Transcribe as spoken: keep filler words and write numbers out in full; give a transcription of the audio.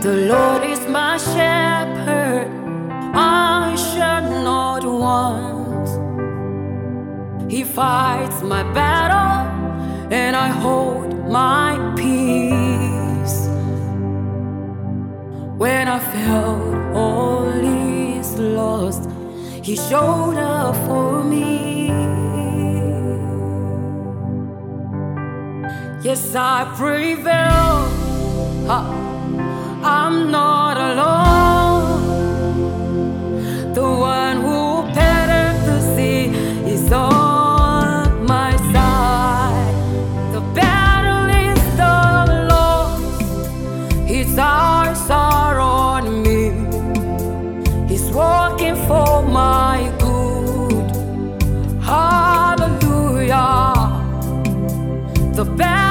The Lord is my shepherd, I shall not want. He fights my battle, and I hold my peace. When I felt all is lost, He showed up for me. Yes, I prevailed. Ha. I'm not alone. The one who parted the sea is on my side. The battle is the Lord's, His eyes are on me. He's working for my good. Hallelujah. The battle